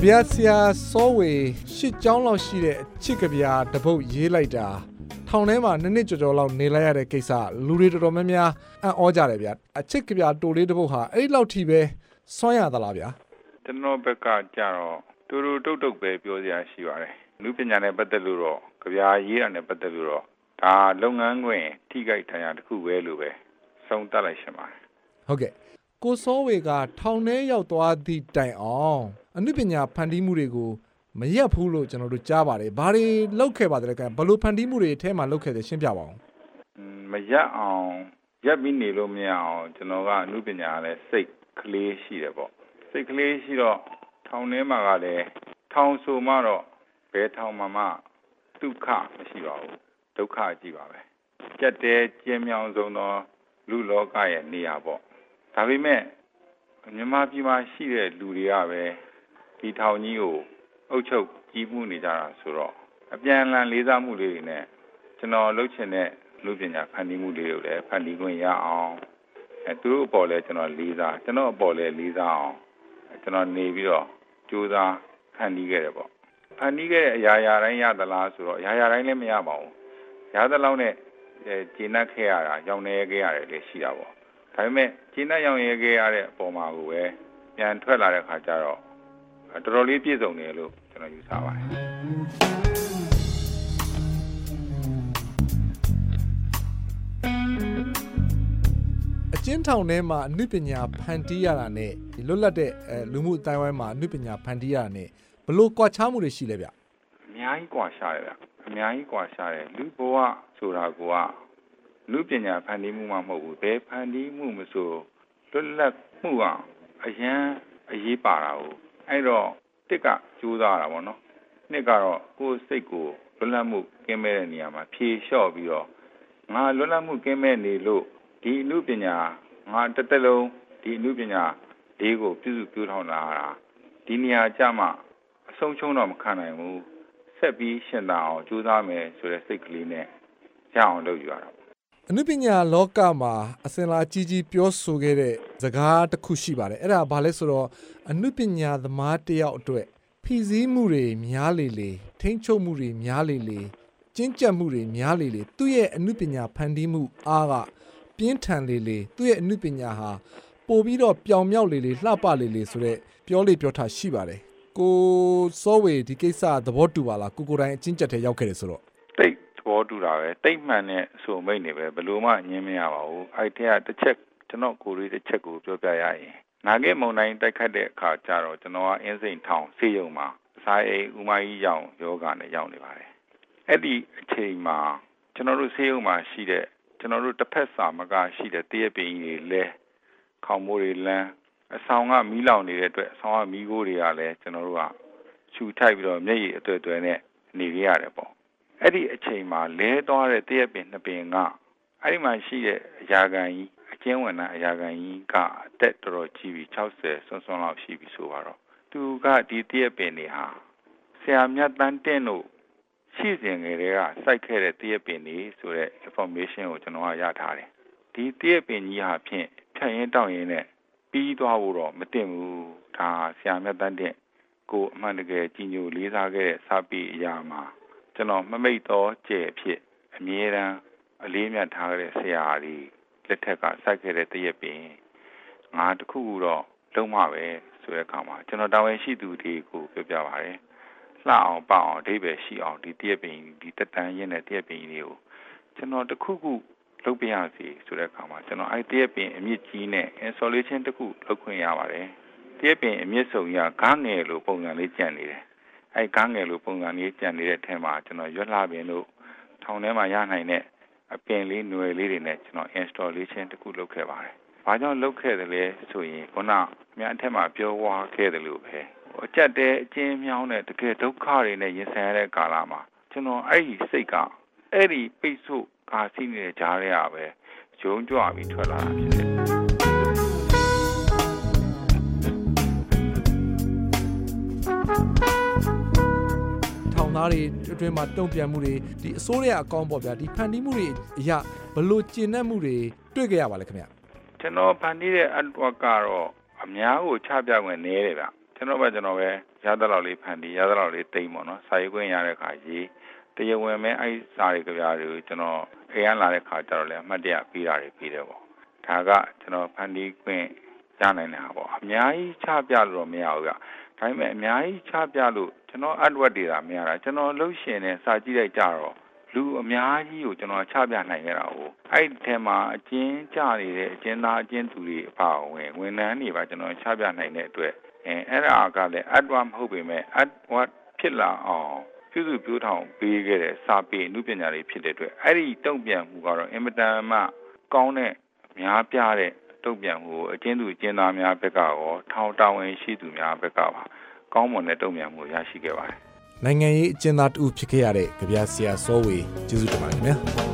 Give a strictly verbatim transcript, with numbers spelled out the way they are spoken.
ကဗျာဆရာစောဝေရှစ်ကျောင်းလောက်ရှိတဲ့အချစ်ကဗျာတပုတ်ရေးလိုက်တာထောင်ထဲမှာနှစ်နှစ်ကြော်ကြော်လောက်နေလိုက်ရတဲ့ကိစ္စလူတွေတော်တော်များများအံ့ဩကြတယ်ဗျာအချစ်ကဗျာတိုလေးတပုတ်ဟာအဲ့လောက်ထိပဲစွန့်ရသလားဗျာကျွန်တော်ဘက်ကကြတော့တူတူတုတ်တုတ်ပဲပြောစရာရှိပါတယ်လူပညာနဲ့ပတ်သက်လို့တော့ကဗျာရေးတာနဲ့ပတ်သက်လို့တော့ဒါလုပ်ငန်းခွင်ထိခိုက်ထိုင်ရတစ်ခုပဲလို့ပဲဆုံးသတ်လိုက်ရှင်ပါတယ်ဟုတ်ကဲ့ကိုစောဝေကထောင်ထဲရောက်သွားသည့်တိုင်အောင်အနုပညာဖန်တီးမှုတွေကိုမရက်ဘူးလို့ကျွန်တော်တို့ကြားပါတယ်ဘာတွေလောက်ခဲ့ပါသလဲကဘယ်လိုဖန်တီးမှုတွေအထဲမှာလောက်ခဲ့တယ်ရှင်းပြပါဦးမရက်အောင်ရက်ပြီးနေလို့မရအောင်ကျွန်တော်ကအနုပညာနဲ့စိတ်ကလေးရှိတယ်ပေါ့စိတ်ကလေးရှိတော့ထောင်ထဲမှာကလည်းထောင်ဆိုမှတော့ဘယ်ထောင်မှမှဒုက္ခမရှိပါဘူးဒုက္ခကြီးပါပဲကြက်တဲကျင်းမြောင်ဆုံးသောလူလောကရဲ့နေရာပေါ့ဒါပေမဲ့မြန်မာပြည်မှာရှိတဲ့လူတွေကပဲဒီထောင်ကြီးကိုအုပ်ချုပ်ကြီးမှုနေကြတာဆိုတော့အပြန်အလှန်လေးစားမှုတွေနဲ့ကျွန်တော်လုပ်ချင်တဲ့လူပညာဖန်တီးမှုတွေကိုလည်းဖန်တီးခွင့်ရအောင်အဲသူတို့အပေါ်လည်းကျွန်တော်လေးစားကျွန်တော်အပေါ်လည်းလေးစားအောင်ကျွန်တော်နေပြီးတော့ကြိုးစားဖန်တီးခဲ့တယ်ပေါ့ဖန်တီးခဲ့တဲ့အရာရာတိုင်းရသလားဆိုတော့အရာရာတိုင်းလည်းမရပါဘူးရသလောက်နဲ့ကျေနပ်ခဲ့ရတာရောင်နေခဲ့ရတယ်လည်းရှိတာပေါ့ဒါပေမဲ့ကျေနပ်ရောင်ရဲခဲ့ရတဲ့အပေါ်မှာကိုပဲပြန်ထွက်လာတဲ့ခါကျတော့တော်တော်လေးပြည့်စုံတယ်လို့ကျွန်တော်ယူဆပါတယ်အကျဉ်းထောင်ထဲမှာအနုပညာဖန်တီးရတာနဲ့ဒီလွတ်လပ်တဲ့လူမှုအတိုင်းဝိုင်းမှာအနုပညာဖန်တီးရတာနဲ့ဘယ်လိုကွာခြားမှုတွေရှိလဲဗျအများကြီးကွာခြားတယ်ဗျအများကြီးကွာခြားတယ်လူဘဝဆိုတာကလူပညာဖန်တီးမှုမှမဟုတ်ဘူးဘယ်ဖန်တီးမှုမဆိုလွတ်လပ်မှုကအရန်အရေးပါတာကိုအဲ့တော့တစ်ကကြိုးစားတာပေါ့နော်နှစ်ကတော့ကိုယ်စိတ်ကိုလွတ်လပ်မှုကင်းမဲ့တဲ့နေရာမှာဖြေလျှော့ပြီးတော့ငါလွတ်လပ်မှုကင်းမဲ့နေလို့ဒီအမှုပညာငါတစ်သက်လုံးဒီအမှုပညာလေးကိုပြုစုပြောင်းထောင်လာတာဒီနေရာကြမှာအဆုံးချုံတော့မခံနိုင်ဘူးဆက်ပြီးရှင်သန်အောင်ကြိုးစားမယ်ဆိုတဲ့စိတ်ကလေးနဲ့ရအောင်လုပ်ယူရတာအနုပညာလောကမှာအစင်လာကြီးကြီးပြောဆိုခဲ့တဲ့စကားတစ်ခုရှိပါတယ်အဲ့ဒါဘာလဲဆိုတော့အနုပညာသမားတယောက်အတွက်ဖိစီးမှုတွေများလေလေထိန်းချုပ်မှုတွေများလေလေကျဉ်းကျပ်မှုတွေများလေလေသူ့ရဲ့အနုပညာဖန်တီးမှုအားကပြင်းထန်လေလေသူ့ရဲ့အနုပညာဟာပို့ပြီးတော့ပျောင်မြောက်လေလေလှပလေလေဆိုတဲ့ပြောလေပြောထားရှိပါတယ်ကိုစောဝေဒီကိစ္စသဘောတူပါလားကိုကိုတိုင်းအကျဉ်းကျပ်ထဲရောက်ခဲ့တယ်ဆိုတော့တိတ်သဘောတူတာပဲတိတ်မှန်တဲ့ဆိုမိတ်နေပဲဘယ်လိုမှညင်းမရပါဘူးအဲ့ထဲကတစ်ချက်ကျွန်တော်ကိုယ်လေးတစ်ချက်ကိုပြောပြရရင်နာဂေမုံတိုင်းတိုက်ခတ်တဲ့အခါကျတော့ကျွန်တော်ကအင်းစိန်ထောင်ဆေးရုံမှာအစာအိမ်ဥမာကြီးရောင်ယောဂနဲ့ရောက်နေပါတယ်အဲ့ဒီအချိန်မှာကျွန်တော်တို့ဆေးရုံမှာရှိတဲ့ကျွန်တော်တို့တစ်ဖက်စာမကရှိတဲ့တရက်ပင်ကြီးတွေလဲခေါင်းမိုးတွေလန်းအဆောင်ကမီးလောင်နေတဲ့အတွက်အဆောင်ကမီးခိုးတွေကလည်းကျွန်တော်တို့ကရှူထိုက်ပြီးတော့မျက်ရည်အသွဲသွဲနဲ့နေရရတယ်ပေါ့အဲ့ဒီအချိန်မှာလဲသွားတဲ့တရက်ပင်နှစ်ပင်ကအဲ့ဒီမှာရှိတဲ့အရာခံကြီးအကျဉ်းဝင်တဲ့အရာခံကြီးကအသက်တော်တော်ကြီးပြီး၆၀ဆွန်းဆွန်းလောက်ရှိပြီဆိုတော့သူကဒီတရက်ပင်တွေဟာဆရာမြတ်တန်းတင်းတို့ရှိစဉ်ကလေးကစိုက်ခဲ့တဲ့တရက်ပင်တွေဆိုတဲ့ information ကိုကျွန်တော်ကရထားတယ်ဒီတရက်ပင်ကြီးဟာဖြင့်ဖြတ်ရင်တောက်ရင်နဲ့ပြီးသွားဖို့တော့မတင်ဘူးဒါဆရာမြတ်တန်းတင်းကိုအမှန်တကယ်ကြီးညိုလေးစားခဲ့တဲ့စာပေအရာမှာကျွန်တော်မမိတ်သောကျဲဖြစ်အမြဲတမ်းအလေးမြတ်ထားတဲ့ဆရာကြီးလက်ထက်ကစိုက်ခဲ့တဲ့တရက်ပင်ငါတခုခုတော့လုံးမပဲဆိုတဲ့အခါမှာကျွန်တော်တာဝန်ရှိသူတွေကိုပြောပြပါတယ်လှအောင်ပအောင်အဓိပ္ပာယ်ရှိအောင်ဒီတရက်ပင်ဒီတက်တန်းရင်းတဲ့တရက်ပင်တွေကိုကျွန်တော်တခုခုလုပ်ပြရစီဆိုတဲ့အခါမှာကျွန်တော်အဲ့တရက်ပင်အမြင့်ကြီးနဲ့ installation တခုလုပ်ခွင့်ရပါတယ်တရက်ပင်အမြင့်ဆုံးရဂန်းငယ်လိုပုံစံလေးကြံနေတယ်အဲ့ဂန်းငယ်လိုပုံစံလေးကြံနေတဲ့အထက်မှာကျွန်တော်ရွက်လှပင်တို့ထောင်ထဲမှာရနိုင်တဲ့အပင်လေးຫນွယ်လေးတွေနဲ့ကျွန်တော် installation တခုလုပ်ခဲ့ပါတယ်။ဘာကြောင့်လုပ်ခဲ့တယ်လဲဆိုရင်ခုနများအထက်မှာပြောဝါခဲ့တယ်လို့ပဲ။အကြက်တဲ့အကျဉ်းမြောင်းတဲ့တကယ်ဒုက္ခတွေနဲ့ရင်ဆိုင်ရတဲ့ကာလမှာကျွန်တော်အဲ့ဒီစိတ်ကအဲ့ဒီပိတ်ဆို့ကာစီးနေတဲ့ကြားထဲကပဲရုံးကြွပြီးထွက်လာတာဖြစ်တယ်။သားတွေအတွင်းမှာတုံ့ပြန်မှုတွေဒီအစိုးရအကောင့်ပေါ့ဗျာဒီဖန်တီးမှုတွေအရာဘလို့ကျဉ်နှံ့မှုတွေတွေ့ကြရပါလဲခင်ဗျကျွန်တော်ဖန်တီးတဲ့ artwork ကတော့အများကိုချပြခွင့်နည်းတယ်ဗျကျွန်တော်ပဲကျွန်တော်ပဲရသလောက်လေးဖန်တီးရသလောက်လေးတိမ်ပေါ့နော်စာရေးခွင့်ရတဲ့ခါကြီးတရားဝင်မဲ့အဲ့စာရေးကြပြတွေကိုကျွန်တော်အိမ်ကလာတဲ့ခါကျတော့လေအမှတ်တရပြီးတာတွေပြီးတယ်ပေါ့ဒါကကျွန်တော်ဖန်တီးခွင့်ရနိုင်တာပေါ့အများကြီးချပြလို့တော့မရဘူးဗျဒါပေမဲ့အများကြီးချပြလို့ကျွန်တော် artwork တွေတာမရတာကျွန်တော်လှုပ်ရှင်နဲ့စာကြည့်လိုက်ကြတော့လူအများကြီးကိုကျွန်တော်ချပြနိုင်ခဲ့တာကိုအဲ့ဒီထဲမှာအကျဉ်းကျနေတဲ့အကျဉ်းသားအကျဉ်းသူတွေအပါအဝင်ဝန်ထမ်းတွေပါကျွန်တော်ချပြနိုင်တဲ့အတွက်အဲအဲ့ဒါကလည်း artwork မဟုတ်ပေမဲ့ artwork ဖြစ်လာအောင်ပြုစုပြောထောင်ပေးခဲ့တဲ့စာပေအမှုပညာတွေဖြစ်တဲ့အတွက်အဲ့ဒီတုံ့ပြန်မှုကတော့အင်မတန်မှကောင်းတဲ့များပြတဲ့တုံ့ပြန်မှုအကျဉ်းသူအကျဉ်းသားများဘက်ကရောထောင်တာဝန်ရှိသူများဘက်ကပါကောင်းမွန်တဲ့တုံ့ပြန်မှုရရှိခဲ့ပါတယ်နိုင်ငံရေးအကျဉ်းသားတူဖြစ်ခဲ့ရတဲ့ကြပြဆရာစောဝေကျေးဇူးတင်ပါတယ်ခင်ဗျာ